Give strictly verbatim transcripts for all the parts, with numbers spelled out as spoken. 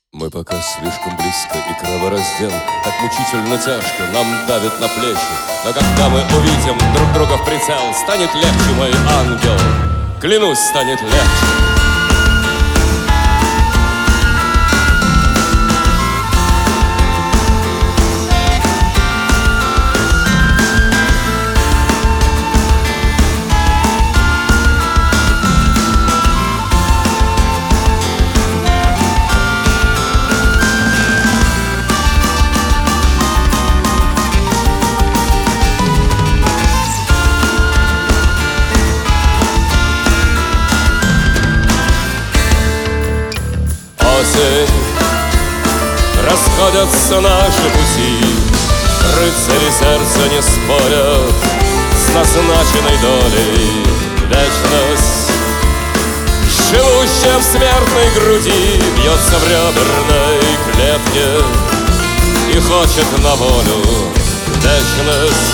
Мы пока слишком близко, и кровораздел так мучительно тяжко нам давит на плечи. Но когда мы увидим друг друга в прицел, станет легче, мой ангел, клянусь, станет легче. Расходятся наши пути, рыцари сердца не спорят с назначенной долей. Вечность, живущая в смертной груди, бьется в реберной клетке и хочет на волю. Вечность,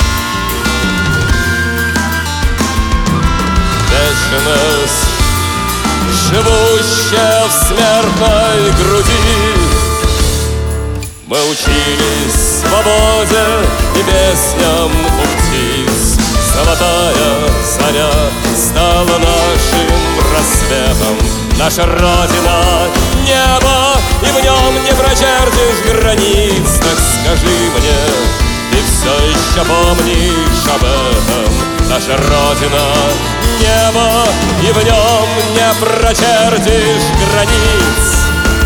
вечность, живущая в смертной груди. Мы учились свободе и песням у птиц. Золотая заря стала нашим рассветом. Наша Родина — небо, и в нем не прочертишь границ. Так скажи мне, ты все еще помнишь об этом? Наша Родина — небо, и в нем не прочертишь границ.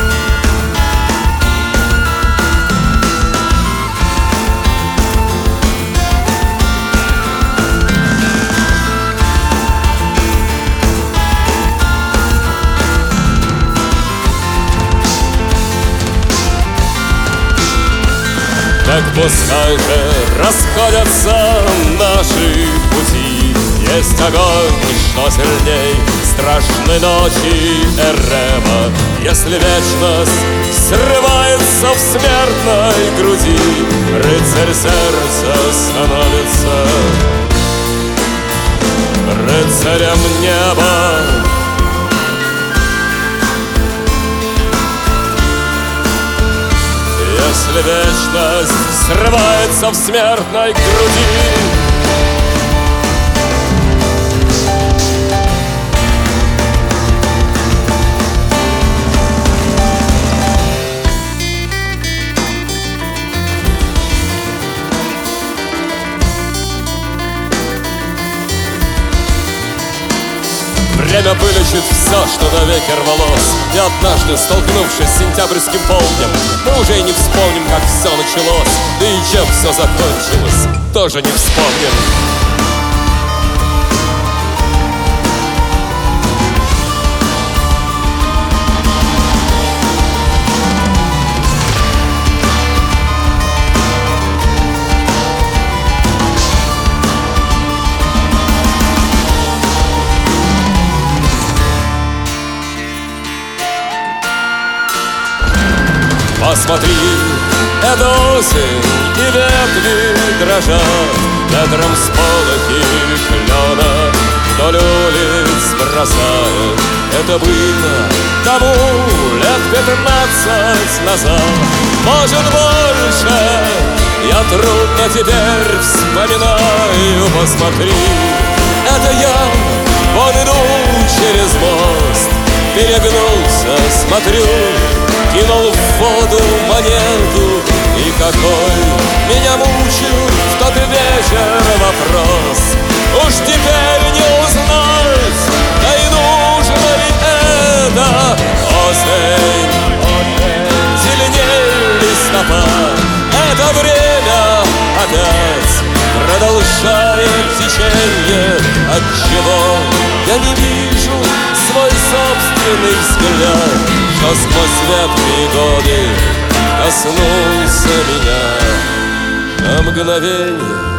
Так пускай же расходятся наши пути. Есть огонь, что сильней страшной ночи Эрема. Если вечность срывается в смертной груди, рыцарь сердца становится рыцарем неба. Если вечность срывается в смертной груди, время вылечит все, что навеки рвалось. И однажды, столкнувшись с сентябрьским полднем, мы уже и не вспомним, как все началось. Да и чем все закончилось, тоже не вспомним. Посмотри, это осень, и ветви дрожат ветром сполохи клена вдоль улиц бросает. Это было тому лет пятнадцать назад. Может, больше, я трудно теперь вспоминаю. Посмотри, это я, вон иду через мост, перегнулся, смотрю, кинул в воду монету. И какой меня мучил в тот вечер вопрос: уж теперь не узнать, да и нужно ли это? Осень, зеленей листопад, это время опять продолжает течение. Отчего я не вижу свой собственный взгляд, что сквозь ветви годы коснулся меня на мгновение.